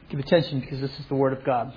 Give attention, because this is the Word of God.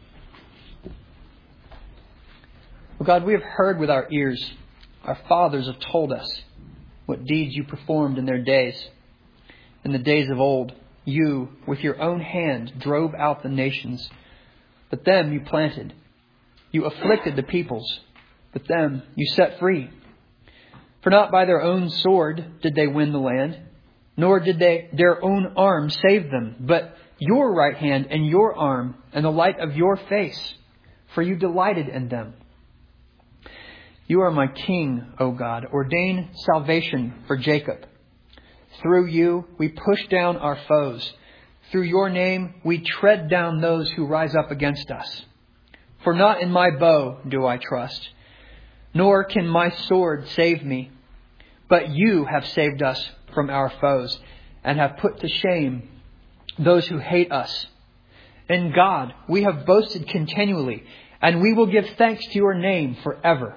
Oh God, we have heard with our ears. Our fathers have told us what deeds you performed in their days. In the days of old, you, with your own hand, drove out the nations. But them you planted. You afflicted the peoples. But them you set free. For not by their own sword did they win the land, nor did their own arm save them, but your right hand and your arm and the light of your face, for you delighted in them. You are my King, O God. Ordain salvation for Jacob. Through you we push down our foes. Through your name we tread down those who rise up against us. For not in my bow do I trust, nor can my sword save me. But you have saved us from our foes and have put to shame those who hate us. In God we have boasted continually, and we will give thanks to your name forever.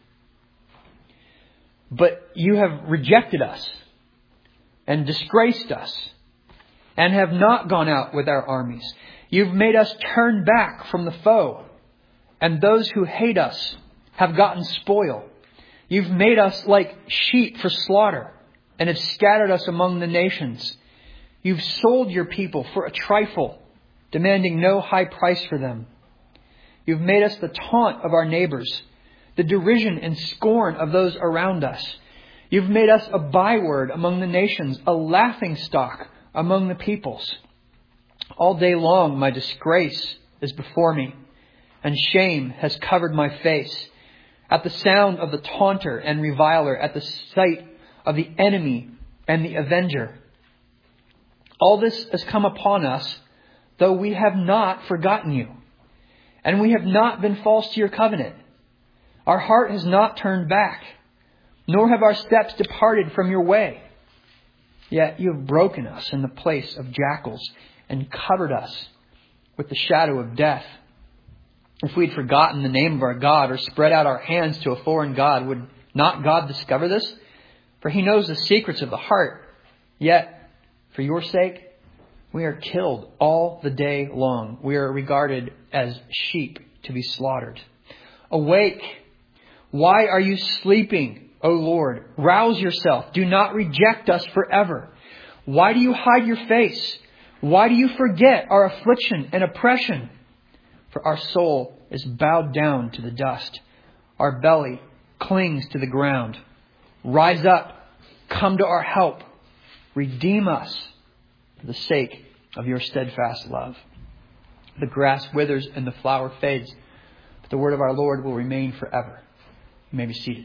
But you have rejected us and disgraced us and have not gone out with our armies. You've made us turn back from the foe, and those who hate us have gotten spoil. You've made us like sheep for slaughter and have scattered us among the nations. You've sold your people for a trifle, demanding no high price for them. You've made us the taunt of our neighbors, the derision and scorn of those around us. You've made us a byword among the nations, a laughingstock among the peoples. All day long my disgrace is before me, and shame has covered my face. At the sound of the taunter and reviler, at the sight of the enemy and the avenger. All this has come upon us, though we have not forgotten you, and we have not been false to your covenant. Our heart has not turned back, nor have our steps departed from your way. Yet you have broken us in the place of jackals and covered us with the shadow of death. If we had forgotten the name of our God or spread out our hands to a foreign God, would not God discover this? For he knows the secrets of the heart. Yet, for your sake, we are killed all the day long. We are regarded as sheep to be slaughtered. Awake! Why are you sleeping, O Lord? Rouse yourself. Do not reject us forever. Why do you hide your face? Why do you forget our affliction and oppression? For our soul is bowed down to the dust. Our belly clings to the ground. Rise up. Come to our help. Redeem us for the sake of your steadfast love. The grass withers and the flower fades, but the word of our Lord will remain forever. You may be seated.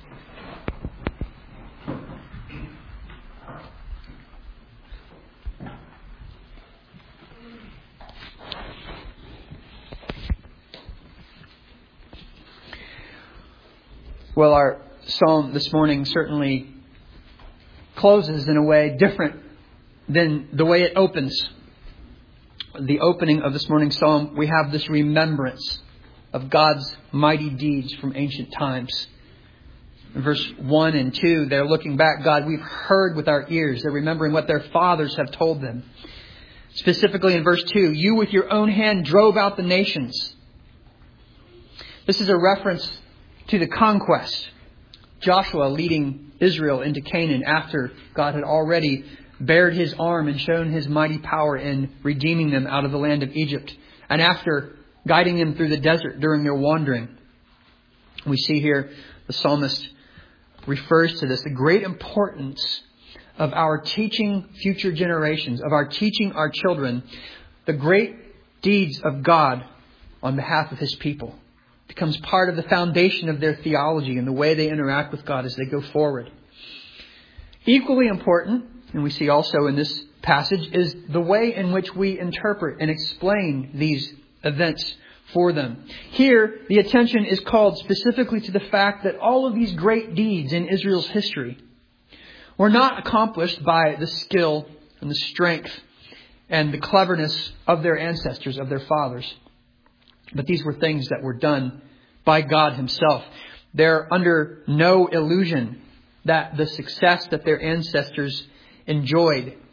Well, our psalm this morning certainly closes in a way different than the way it opens. The opening of this morning's psalm, we have this remembrance of God's mighty deeds from ancient times. In verse 1 and 2, they're looking back. God, we've heard with our ears. They're remembering what their fathers have told them. Specifically in verse 2, you with your own hand drove out the nations. This is a reference to the conquest. Joshua leading Israel into Canaan after God had already bared his arm and shown his mighty power in redeeming them out of the land of Egypt. And after guiding them through the desert during their wandering. We see here the psalmist refers to this, the great importance of our teaching future generations, of our teaching our children, the great deeds of God on behalf of his people. It becomes part of the foundation of their theology and the way they interact with God as they go forward. Equally important, and we see also in this passage, is the way in which we interpret and explain these events for them. Here, the attention is called specifically to the fact that all of these great deeds in Israel's history were not accomplished by the skill and the strength and the cleverness of their ancestors, of their fathers. But these were things that were done by God himself. They're under no illusion that the success that their ancestors enjoyed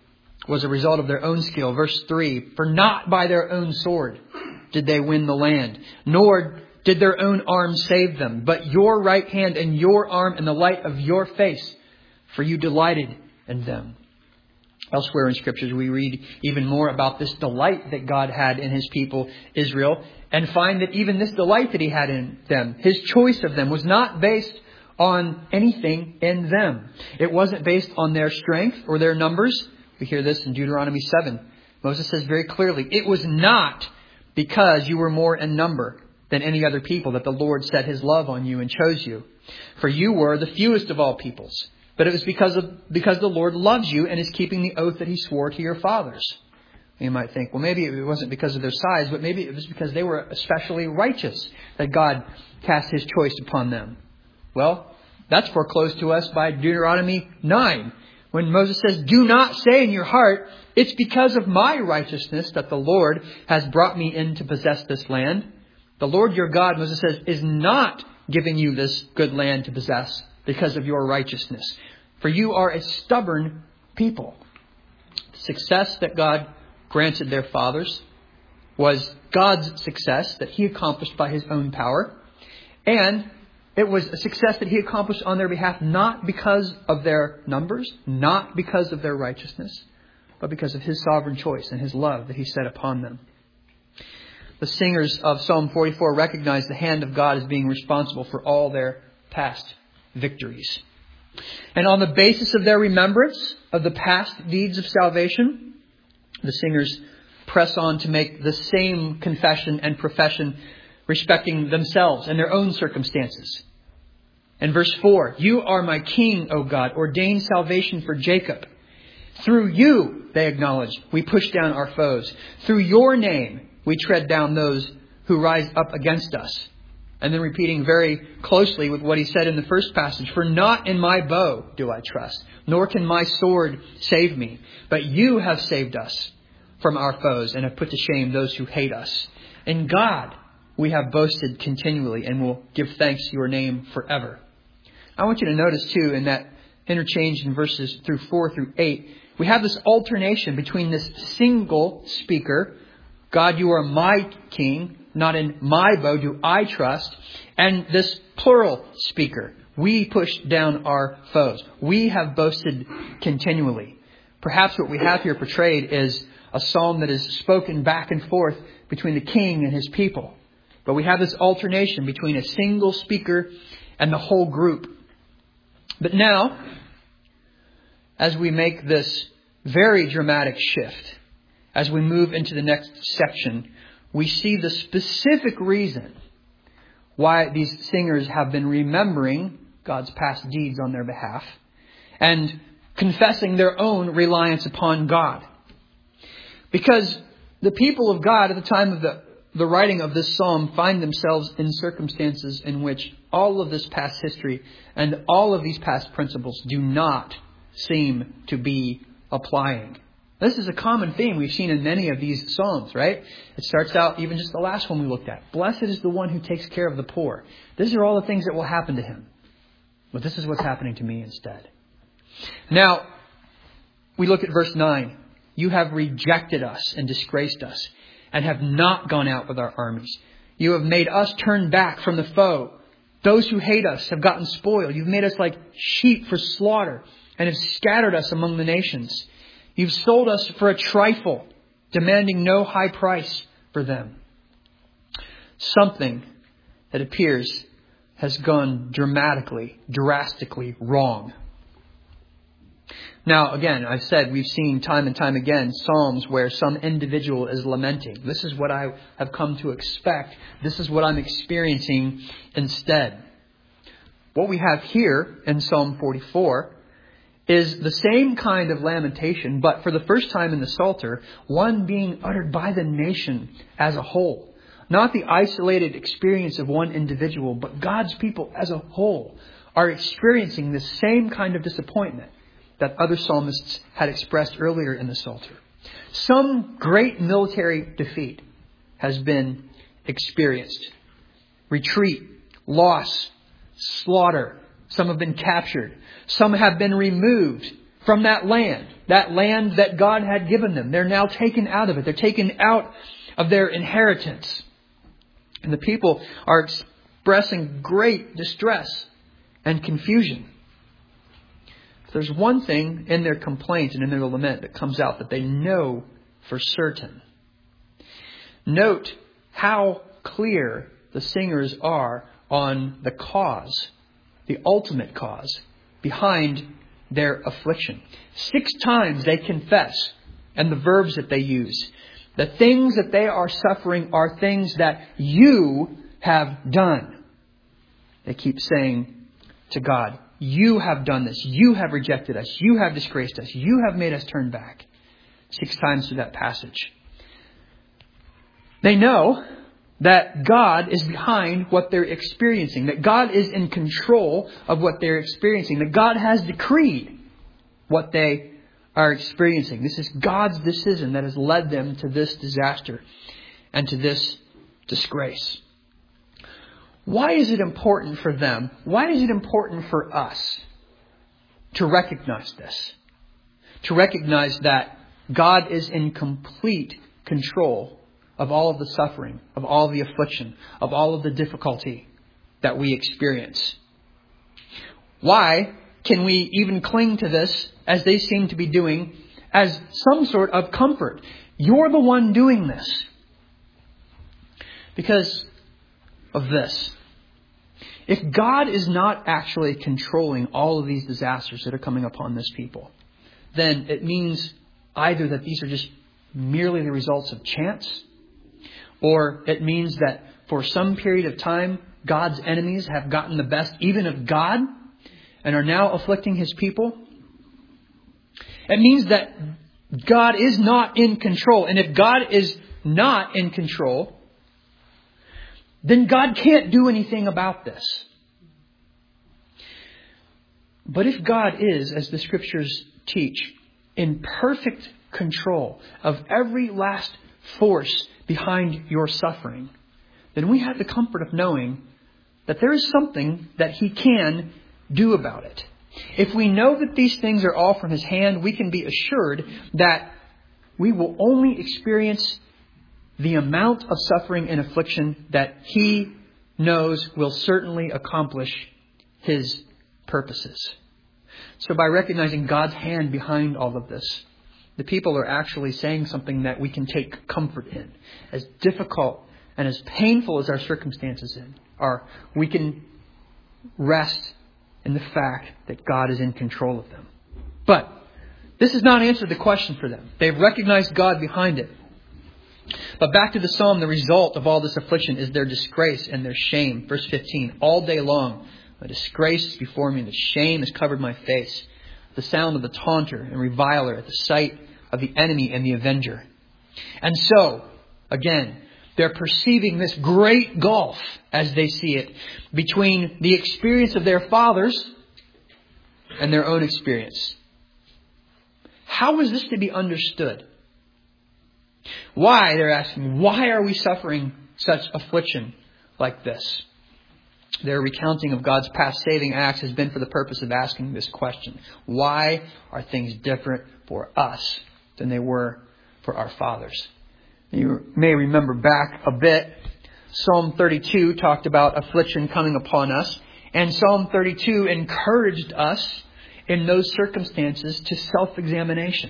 was a result of their own skill. Verse 3, for not by their own sword did they win the land, nor did their own arm save them, but your right hand and your arm and the light of your face, for you delighted in them. Elsewhere in Scriptures, we read even more about this delight that God had in His people, Israel, and find that even this delight that He had in them, His choice of them, was not based on anything in them. It wasn't based on their strength or their numbers. We hear this in Deuteronomy 7. Moses says very clearly, it was not because you were more in number than any other people that the Lord set His love on you and chose you. For you were the fewest of all peoples. But it was because the Lord loves you and is keeping the oath that He swore to your fathers. You might think, well, maybe it wasn't because of their size, but maybe it was because they were especially righteous that God cast His choice upon them. Well, that's foreclosed to us by Deuteronomy 9. When Moses says, do not say in your heart, it's because of my righteousness that the Lord has brought me in to possess this land. The Lord your God, Moses says, is not giving you this good land to possess because of your righteousness. For you are a stubborn people. The success that God granted their fathers was God's success that He accomplished by His own power. And it was a success that He accomplished on their behalf, not because of their numbers, not because of their righteousness, but because of His sovereign choice and His love that He set upon them. The singers of Psalm 44 recognize the hand of God as being responsible for all their past victories. And on the basis of their remembrance of the past deeds of salvation, the singers press on to make the same confession and profession respecting themselves and their own circumstances. In verse 4, you are my king, O God, ordained salvation for Jacob. Through you, they acknowledge, we push down our foes. Through your name, we tread down those who rise up against us. And then repeating very closely with what he said in the first passage, for not in my bow do I trust, nor can my sword save me. But you have saved us from our foes and have put to shame those who hate us. In God we have boasted continually and will give thanks to your name forever. I want you to notice too, in that interchange in verses through 4 through 8, we have this alternation between this single speaker, God, you are my king, not in my bow do I trust, and this plural speaker, we push down our foes. We have boasted continually. Perhaps what we have here portrayed is a psalm that is spoken back and forth between the king and his people. But we have this alternation between a single speaker and the whole group. But now, as we make this very dramatic shift, as we move into the next section, we see the specific reason why these singers have been remembering God's past deeds on their behalf and confessing their own reliance upon God. Because the people of God at the time of the writing of this psalm find themselves in circumstances in which all of this past history and all of these past principles do not seem to be applying. This is a common theme we've seen in many of these psalms, right? It starts out, even just the last one we looked at. Blessed is the one who takes care of the poor. These are all the things that will happen to him. But this is what's happening to me instead. Now, we look at verse 9. You have rejected us and disgraced us and have not gone out with our armies. You have made us turn back from the foe. Those who hate us have gotten spoiled. You've made us like sheep for slaughter and have scattered us among the nations. You've sold us for a trifle, demanding no high price for them. Something that appears has gone drastically wrong. Now, again, I've said we've seen time and time again Psalms where some individual is lamenting. This is what I have come to expect. This is what I'm experiencing instead. What we have here in Psalm 44 is the same kind of lamentation, but for the first time in the Psalter, one being uttered by the nation as a whole. Not the isolated experience of one individual, but God's people as a whole are experiencing the same kind of disappointment that other psalmists had expressed earlier in the Psalter. Some great military defeat has been experienced. Retreat, loss, slaughter. Some have been captured. Some have been removed from that land that land that God had given them. They're now taken out of it. They're taken out of their inheritance. And the people are expressing great distress and confusion. There's one thing in their complaint and in their lament that comes out that they know for certain. Note how clear the singers are on the cause, the ultimate cause behind their affliction. 6 times they confess, and the verbs that they use. The things that they are suffering are things that you have done. They keep saying to God, you have done this. You have rejected us. You have disgraced us. You have made us turn back. 6 times through that passage. They know that God is behind what they're experiencing. That God is in control of what they're experiencing. That God has decreed what they are experiencing. This is God's decision that has led them to this disaster and to this disgrace. Why is it important for them? Why is it important for us to recognize this? To recognize that God is in complete control of all of the suffering, of all of the affliction, of all of the difficulty that we experience. Why can we even cling to this, as they seem to be doing, as some sort of comfort? You're the one doing this. Because of this. If God is not actually controlling all of these disasters that are coming upon this people, then it means either that these are just merely the results of chance, or it means that for some period of time, God's enemies have gotten the best even of God and are now afflicting His people. It means that God is not in control. And if God is not in control, then God can't do anything about this. But if God is, as the Scriptures teach, in perfect control of every last force behind your suffering, then we have the comfort of knowing that there is something that He can do about it. If we know that these things are all from His hand, we can be assured that we will only experience the amount of suffering and affliction that He knows will certainly accomplish His purposes. So by recognizing God's hand behind all of this, the people are actually saying something that we can take comfort in. As difficult and as painful as our circumstances are, we can rest in the fact that God is in control of them. But this has not answered the question for them. They've recognized God behind it. But back to the psalm, the result of all this affliction is their disgrace and their shame. Verse 15, all day long, a disgrace is before me, and the shame has covered my face. The sound of the taunter and reviler at the sight of the enemy and the avenger. And so, again, they're perceiving this great gulf, as they see it, between the experience of their fathers and their own experience. How is this to be understood? Why, they're asking, why are we suffering such affliction like this? Their recounting of God's past saving acts has been for the purpose of asking this question. Why are things different for us than they were for our fathers? You may remember back a bit, Psalm 32 talked about affliction coming upon us. And Psalm 32 encouraged us in those circumstances to self-examination.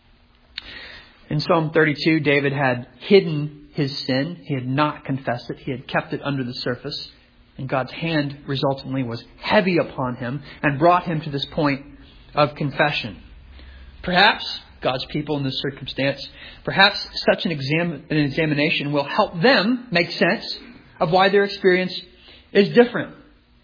In Psalm 32, David had hidden his sin. He had not confessed it. He had kept it under the surface. And God's hand resultantly was heavy upon him and brought him to this point of confession. Perhaps God's people in this circumstance, perhaps such an examination will help them make sense of why their experience is different.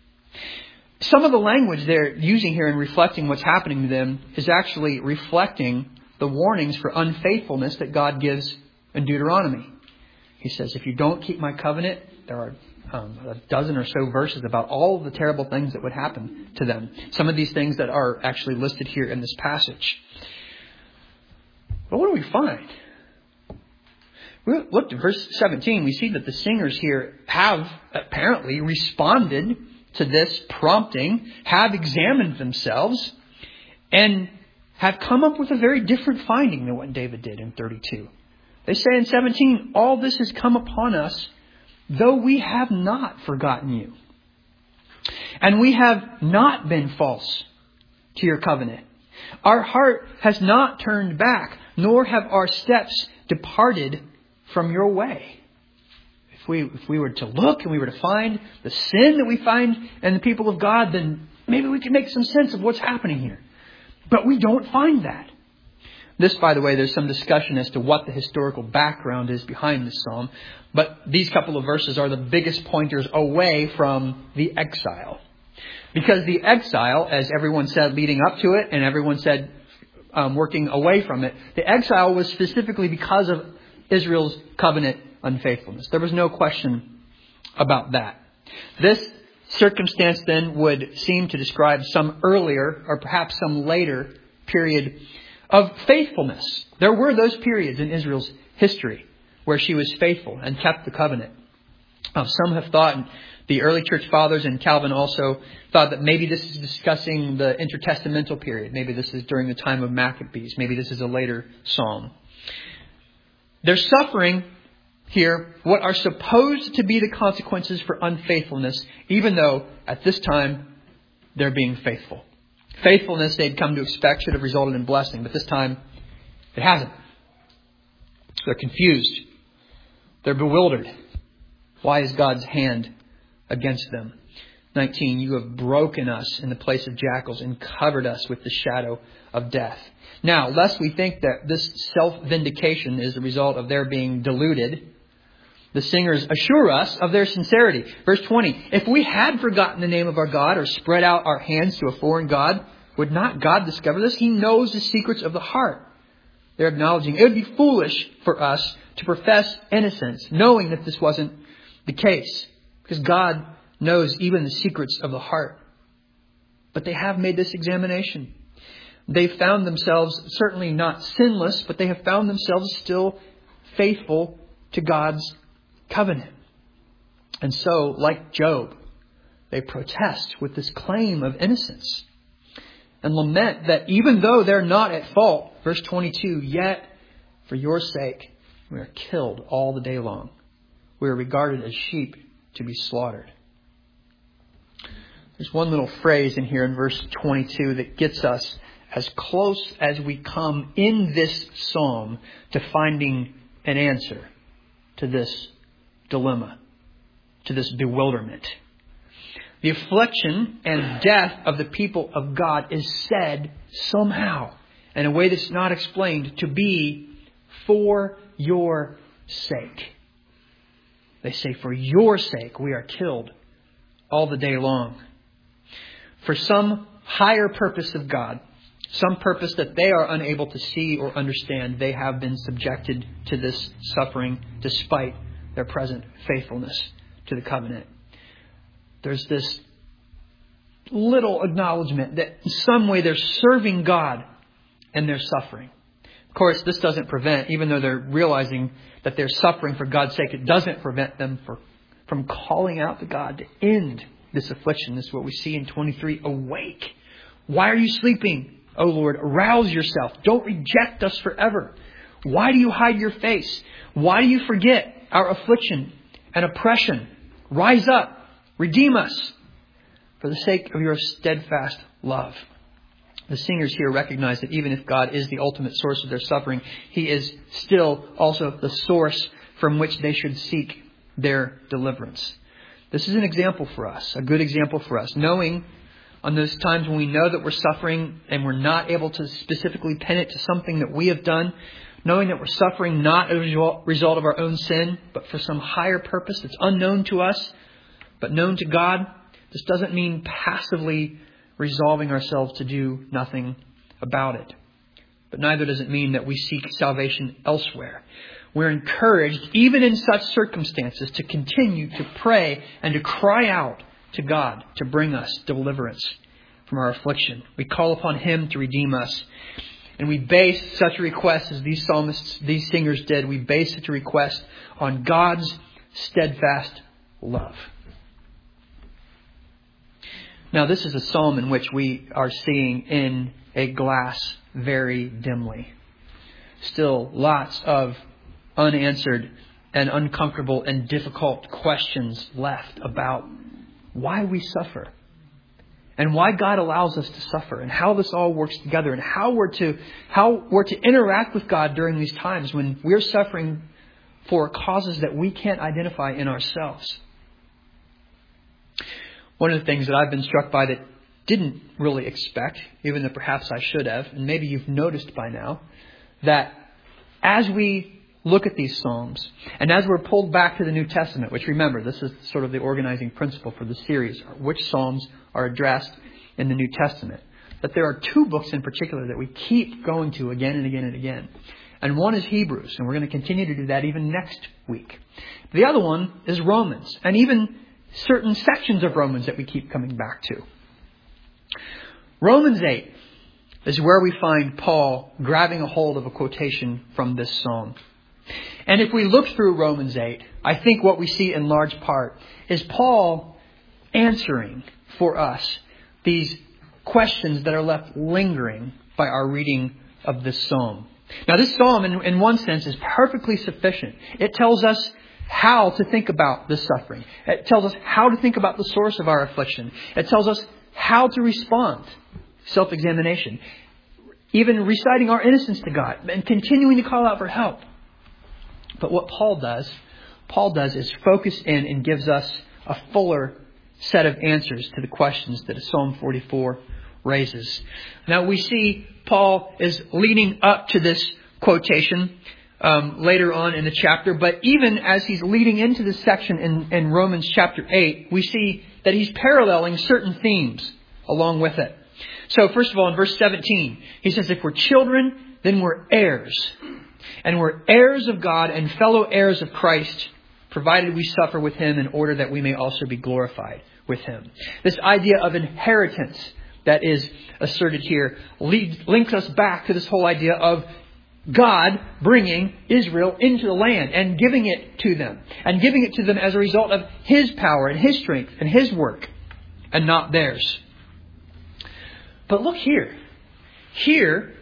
Some of the language they're using here in reflecting what's happening to them is actually reflecting the warnings for unfaithfulness that God gives in Deuteronomy. He says, if you don't keep my covenant, there are a dozen or so verses about all of the terrible things that would happen to them. Some of these things that are actually listed here in this passage. But what do we find? We look at verse 17. We see that the singers here have apparently responded to this prompting, have examined themselves, and have come up with a very different finding than what David did in 32. They say in 17, all this has come upon us, though we have not forgotten you. And we have not been false to your covenant. Our heart has not turned back, nor have our steps departed from your way. If we were to look and we were to find the sin that we find in the people of God, then maybe we can make some sense of what's happening here. But we don't find that. This, by the way, there's some discussion as to what the historical background is behind this psalm. But these couple of verses are the biggest pointers away from the exile. Because the exile, as everyone said leading up to it, and everyone said working away from it, the exile was specifically because of Israel's covenant unfaithfulness. There was no question about that. This circumstance then would seem to describe some earlier or perhaps some later period of faithfulness. There were those periods in Israel's history where she was faithful and kept the covenant. Some have thought, and the early church fathers and Calvin also thought, that maybe this is discussing the intertestamental period. Maybe this is during the time of Maccabees. Maybe this is a later psalm. They're suffering here what are supposed to be the consequences for unfaithfulness, even though at this time they're being faithful. Faithfulness they'd come to expect should have resulted in blessing, but this time it hasn't. They're confused. They're bewildered. Why is God's hand against them? 19, you have broken us in the place of jackals and covered us with the shadow of death. Now, lest we think that this self-vindication is the result of their being deluded, the singers assure us of their sincerity. Verse 20, if we had forgotten the name of our God or spread out our hands to a foreign God, would not God discover this? He knows the secrets of the heart. They're acknowledging it would be foolish for us to profess innocence, knowing that this wasn't the case, because God knows even the secrets of the heart. But they have made this examination. They've found themselves certainly not sinless, but they have found themselves still faithful to God's covenant. And so, like Job, they protest with this claim of innocence and lament that even though they're not at fault, verse 22, yet for your sake we are killed all the day long. We are regarded as sheep to be slaughtered. There's one little phrase in here in verse 22 that gets us as close as we come in this psalm to finding an answer to this dilemma, to this bewilderment. The affliction and death of the people of God is said somehow, in a way that's not explained, to be for your sake. They say, for your sake we are killed all the day long. For some higher purpose of God, some purpose that they are unable to see or understand, they have been subjected to this suffering despite their present faithfulness to the covenant. There's this little acknowledgement that in some way they're serving God and they're suffering. Of course, this doesn't prevent, even though they're realizing that they're suffering for God's sake, it doesn't prevent them from calling out to God to end this affliction. This is what we see in 23. Awake. Why are you sleeping, O Lord? Arouse yourself. Don't reject us forever. Why do you hide your face? Why do you forget our affliction and oppression? Rise up. Redeem us for the sake of your steadfast love. The singers here recognize that even if God is the ultimate source of their suffering, He is still also the source from which they should seek their deliverance. This is an example for us, a good example for us, knowing on those times when we know that we're suffering and we're not able to specifically pin it to something that we have done, knowing that we're suffering not as a result of our own sin, but for some higher purpose that's unknown to us, but known to God. This doesn't mean passively resolving ourselves to do nothing about it. But neither does it mean that we seek salvation elsewhere. We're encouraged, even in such circumstances, to continue to pray and to cry out to God to bring us deliverance from our affliction. We call upon Him to redeem us. And we base such a request as these psalmists, these singers did. We base such a request on God's steadfast love. Now, this is a psalm in which we are seeing in a glass very dimly. Still, lots of unanswered and uncomfortable and difficult questions left about why we suffer and why God allows us to suffer and how this all works together and how we're to interact with God during these times when we're suffering for causes that we can't identify in ourselves. One of the things that I've been struck by that didn't really expect, even though perhaps I should have, and maybe you've noticed by now, that as we look at these Psalms, and as we're pulled back to the New Testament, which remember, this is sort of the organizing principle for the series, which Psalms are addressed in the New Testament, that there are two books in particular that we keep going to again and again and again. And one is Hebrews, and we're going to continue to do that even next week. The other one is Romans, and even certain sections of Romans that we keep coming back to. Romans 8 is where we find Paul grabbing a hold of a quotation from this psalm. And if we look through Romans 8, I think what we see in large part is Paul answering for us these questions that are left lingering by our reading of this psalm. Now, this psalm, in one sense, is perfectly sufficient. It tells us how to think about the suffering. It tells us how to think about the source of our affliction. It tells us how to respond. Self-examination. Even reciting our innocence to God and continuing to call out for help. But what Paul does is focus in and gives us a fuller set of answers to the questions that Psalm 44 raises. Now we see Paul is leading up to this quotation later on in the chapter. But even as he's leading into this section in Romans chapter 8, we see that he's paralleling certain themes along with it. So first of all, in verse 17, he says, if we're children, then we're heirs. And we're heirs of God and fellow heirs of Christ, provided we suffer with Him in order that we may also be glorified with Him. This idea of inheritance that is asserted here links us back to this whole idea of God bringing Israel into the land and giving it to them. And giving it to them as a result of His power and His strength and His work and not theirs. But look here. Here,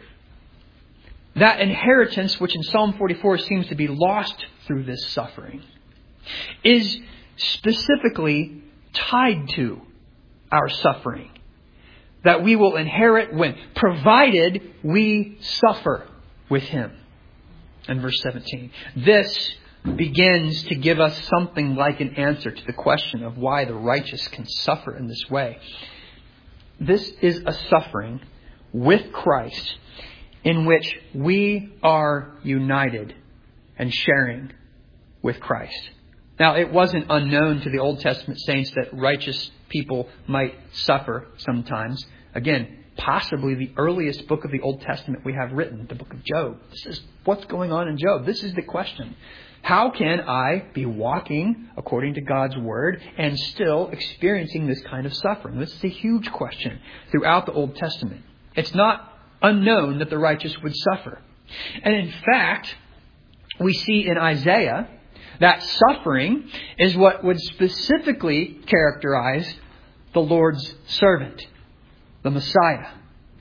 that inheritance, which in Psalm 44 seems to be lost through this suffering, is specifically tied to our suffering. That we will inherit when? Provided we suffer with Him. In verse 17. This begins to give us something like an answer to the question of why the righteous can suffer in this way. This is a suffering with Christ in which we are united and sharing with Christ. Now, it wasn't unknown to the Old Testament saints that righteous people might suffer sometimes. Again, possibly the earliest book of the Old Testament we have written, the book of Job. This is what's going on in Job. This is the question. How can I be walking according to God's Word and still experiencing this kind of suffering? This is a huge question throughout the Old Testament. It's not unknown that the righteous would suffer. And in fact, we see in Isaiah that suffering is what would specifically characterize the Lord's servant, the Messiah.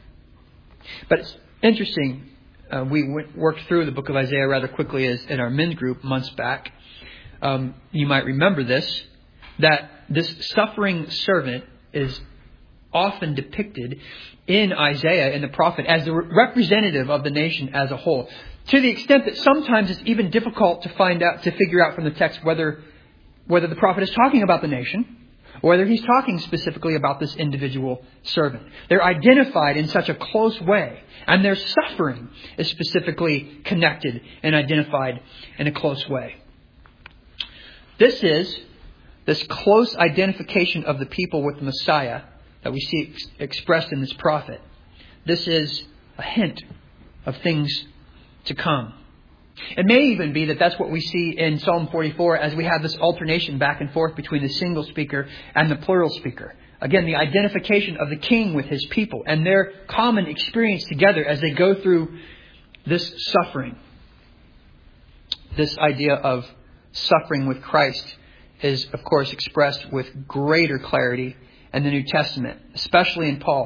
But it's interesting. We worked through the book of Isaiah rather quickly as in our men's group months back. You might remember this, that this suffering servant is often depicted in Isaiah, in the prophet, as the representative of the nation as a whole. To the extent that sometimes it's even difficult to figure out from the text whether the prophet is talking about the nation, or whether he's talking specifically about this individual servant. They're identified in such a close way, and their suffering is specifically connected and identified in a close way. This close identification of the people with the Messiah that we see expressed in this prophet. This is a hint of things to come. It may even be that that's what we see in Psalm 44 as we have this alternation back and forth between the single speaker and the plural speaker. Again, the identification of the king with his people and their common experience together as they go through this suffering. This idea of suffering with Christ is, of course, expressed with greater clarity in the New Testament, especially in Paul.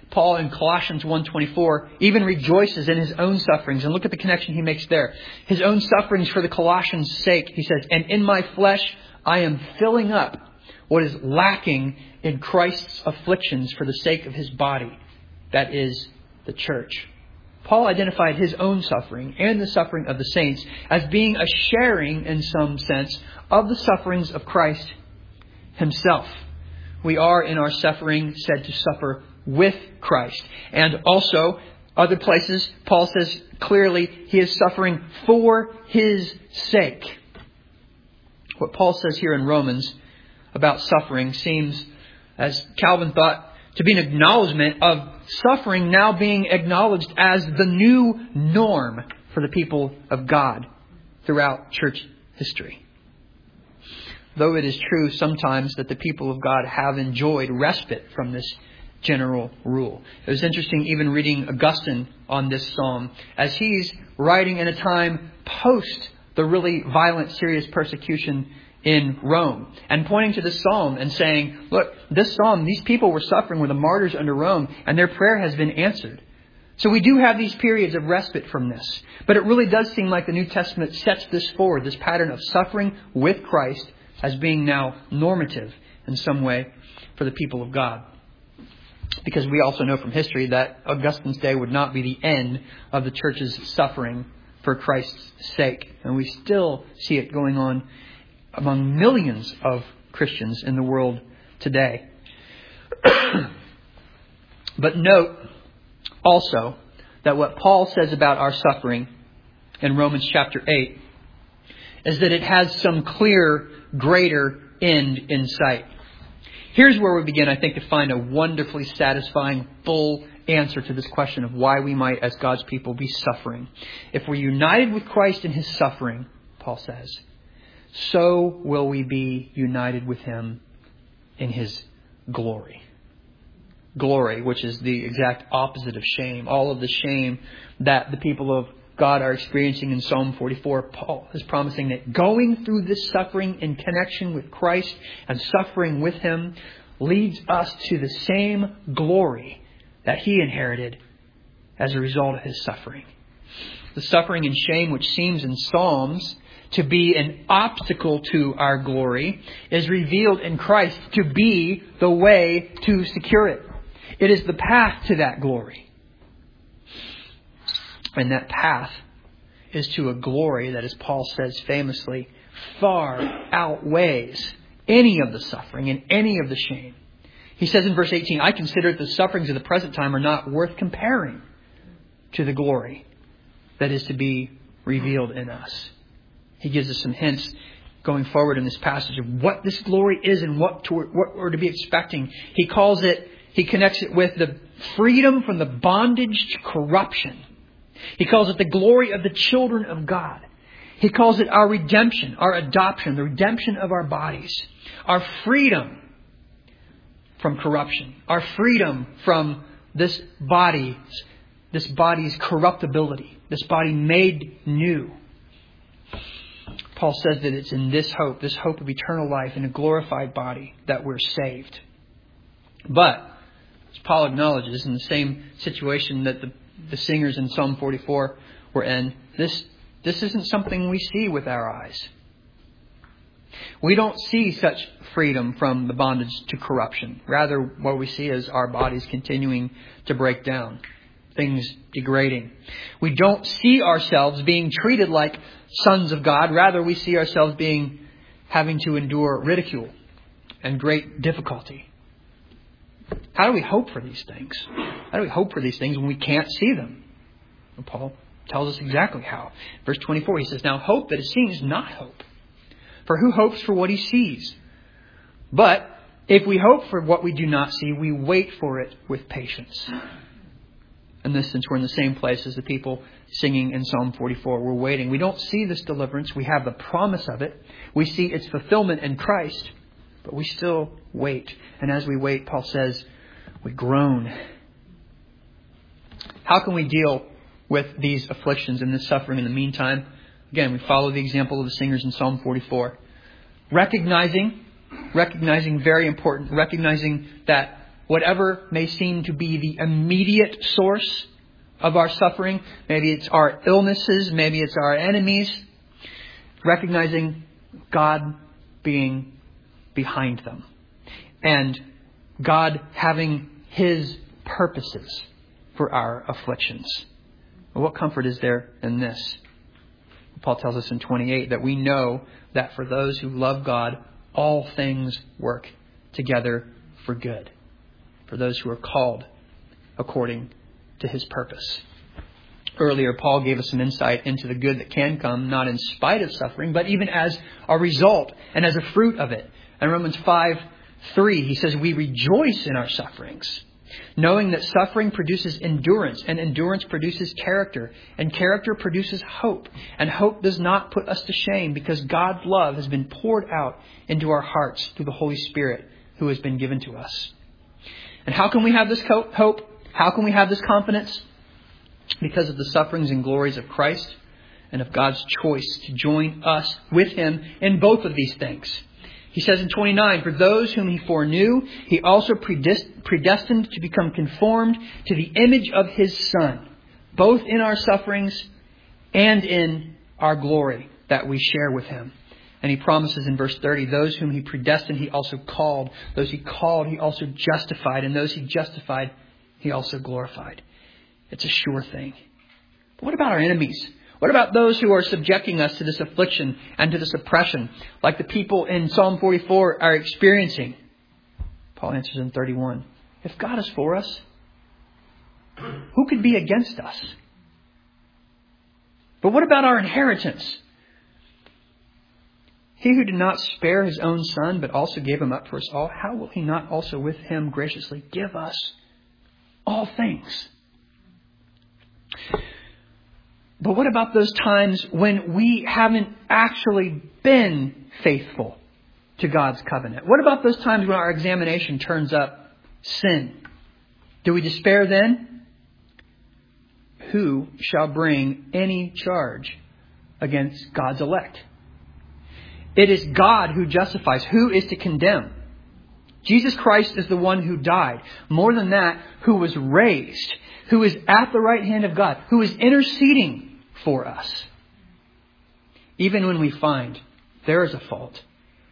Paul in Colossians 1:24 even rejoices in his own sufferings. And look at the connection he makes there. His own sufferings for the Colossians' sake. He says, and in my flesh I am filling up what is lacking in Christ's afflictions for the sake of his body. That is the church. Paul identified his own suffering and the suffering of the saints as being a sharing, in some sense, of the sufferings of Christ himself. We are in our suffering said to suffer with Christ. And also, other places, Paul says clearly he is suffering for his sake. What Paul says here in Romans about suffering seems, as Calvin thought, to be an acknowledgement of suffering now being acknowledged as the new norm for the people of God throughout church history. Though it is true sometimes that the people of God have enjoyed respite from this general rule. It was interesting even reading Augustine on this psalm as he's writing in a time post the really violent, serious persecution in Rome, and pointing to this psalm and saying, look, this psalm, these people were suffering, were the martyrs under Rome, and their prayer has been answered. So we do have these periods of respite from this. But it really does seem like the New Testament sets this forward, this pattern of suffering with Christ as being now normative in some way for the people of God. Because we also know from history that Augustine's day would not be the end of the church's suffering for Christ's sake. And we still see it going on among millions of Christians in the world today. But note also that what Paul says about our suffering in Romans chapter 8 is that it has some clear, greater end in sight. Here's where we begin, I think, to find a wonderfully satisfying, full answer to this question of why we might, as God's people, be suffering. If we're united with Christ in his suffering, Paul says, so will we be united with him in his glory. Glory, which is the exact opposite of shame. All of the shame that the people of God are experiencing in Psalm 44, Paul is promising that going through this suffering in connection with Christ and suffering with him leads us to the same glory that he inherited as a result of his suffering. The suffering and shame which seems in Psalms to be an obstacle to our glory is revealed in Christ to be the way to secure it. It is the path to that glory. And that path is to a glory that, as Paul says famously, far outweighs any of the suffering and any of the shame. He says in verse 18, I consider that the sufferings of the present time are not worth comparing to the glory that is to be revealed in us. He gives us some hints going forward in this passage of what this glory is and what we're to be expecting. He connects it with the freedom from the bondage to corruption. He calls it the glory of the children of God. He calls it our redemption, our adoption, the redemption of our bodies, our freedom from corruption, our freedom from this body's corruptibility, this body made new. Paul says that it's in this hope of eternal life in a glorified body, that we're saved. But, as Paul acknowledges, in the same situation that the singers in Psalm 44 were in, this isn't something we see with our eyes. We don't see such freedom from the bondage to corruption. Rather, what we see is our bodies continuing to break down, things degrading. We don't see ourselves being treated like sons of God. Rather, we see ourselves having to endure ridicule and great difficulty. How do we hope for these things? How do we hope for these things when we can't see them? Well, Paul tells us exactly how. Verse 24, he says, now hope that is seen is not hope. For who hopes for what he sees? But if we hope for what we do not see, we wait for it with patience. In this sense, we're in the same place as the people singing in Psalm 44. We're waiting. We don't see this deliverance. We have the promise of it. We see its fulfillment in Christ. But we still wait. And as we wait, Paul says, we groan. How can we deal with these afflictions and this suffering in the meantime? Again, we follow the example of the singers in Psalm 44. Recognizing, very important, recognizing that whatever may seem to be the immediate source of our suffering. Maybe it's our illnesses, maybe it's our enemies. Recognizing God being behind them. And God having His purposes for our afflictions. Well, what comfort is there in this? Paul tells us in 28 that we know that for those who love God, all things work together for good. For those who are called according to His purpose. Earlier, Paul gave us some insight into the good that can come, not in spite of suffering, but even as a result and as a fruit of it. In Romans 5:3, he says, we rejoice in our sufferings, knowing that suffering produces endurance, and endurance produces character, and character produces hope. And hope does not put us to shame, because God's love has been poured out into our hearts through the Holy Spirit who has been given to us. And how can we have this hope? How can we have this confidence? Because of the sufferings and glories of Christ and of God's choice to join us with Him in both of these things. He says in 29, for those whom He foreknew, He also predestined to become conformed to the image of His Son, both in our sufferings and in our glory that we share with Him. And He promises in verse 30, those whom He predestined, He also called. Those He called, He also justified. And those He justified, He also glorified. It's a sure thing. But what about our enemies? What about those who are subjecting us to this affliction and to this oppression, like the people in Psalm 44 are experiencing? Paul answers in 31, if God is for us, who could be against us? But what about our inheritance? He who did not spare His own Son, but also gave Him up for us all, how will He not also with Him graciously give us all things? But what about those times when we haven't actually been faithful to God's covenant? What about those times when our examination turns up sin? Do we despair then? Who shall bring any charge against God's elect? It is God who justifies. Who is to condemn? Jesus Christ is the one who died. More than that, who was raised, who is at the right hand of God, who is interceding for us. Even when we find there is a fault,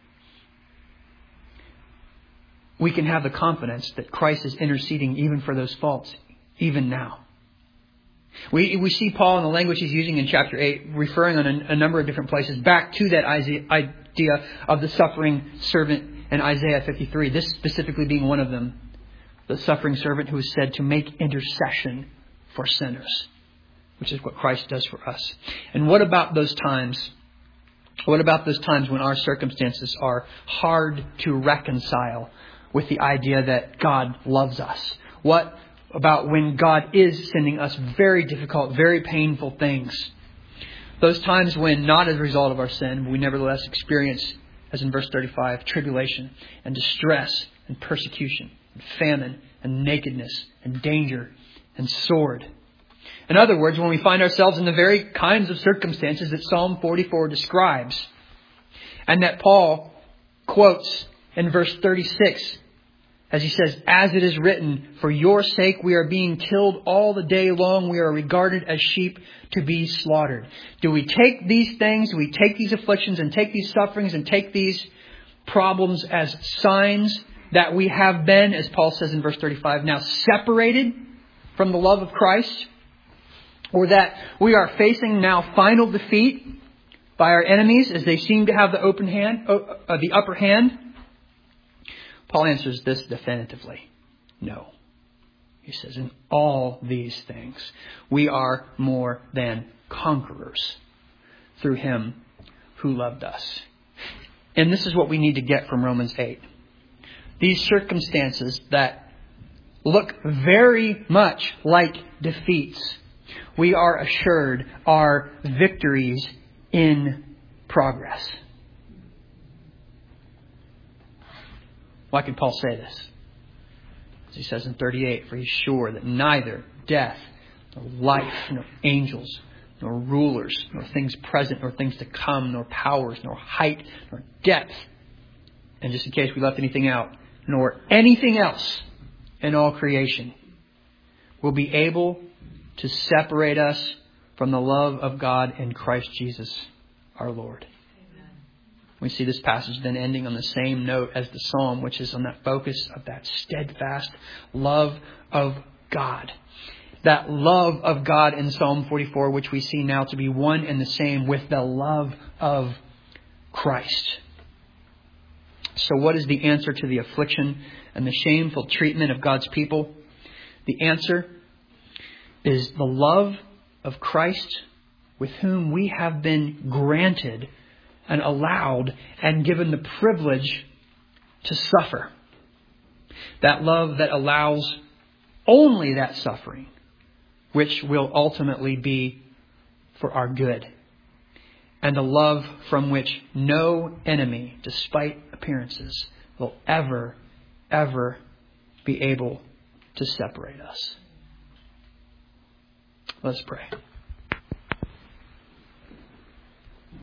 we can have the confidence that Christ is interceding even for those faults, even now. We see Paul in the language he's using in chapter 8, referring on a number of different places back to that idea of the suffering servant in Isaiah 53. This specifically being one of them. The suffering servant who is said to make intercession for sinners, which is what Christ does for us. And what about those times? What about those times when our circumstances are hard to reconcile with the idea that God loves us? What about when God is sending us very difficult, very painful things? Those times when, not as a result of our sin, we nevertheless experience, as in verse 35, tribulation and distress and persecution and famine and nakedness and danger and sword. In other words, when we find ourselves in the very kinds of circumstances that Psalm 44 describes, and that Paul quotes in verse 36, as he says, as it is written, for your sake we are being killed all the day long. We are regarded as sheep to be slaughtered. Do we take these things, do we take these afflictions and take these sufferings and take these problems as signs that we have been, as Paul says in verse 35, now separated from the love of Christ? Or that we are facing now final defeat by our enemies as they seem to have the upper hand? Paul answers this definitively. No. He says, in all these things, we are more than conquerors through Him who loved us. And this is what we need to get from Romans 8. These circumstances that look very much like defeats, we are assured are victories in progress. Why can Paul say this? As he says in 38, for he's sure that neither death, nor life, nor angels, nor rulers, nor things present, nor things to come, nor powers, nor height, nor depth, and just in case we left anything out, nor anything else in all creation will be able to separate us from the love of God in Christ Jesus our Lord. Amen. We see this passage then ending on the same note as the psalm, which is on that focus of that steadfast love of God. That love of God in Psalm 44, which we see now to be one and the same with the love of Christ. So what is the answer to the affliction and the shameful treatment of God's people? The answer is the love of Christ, with whom we have been granted and allowed and given the privilege to suffer. That love that allows only that suffering, which will ultimately be for our good. And a love from which no enemy, despite appearances, will ever be able to separate us. Let's pray.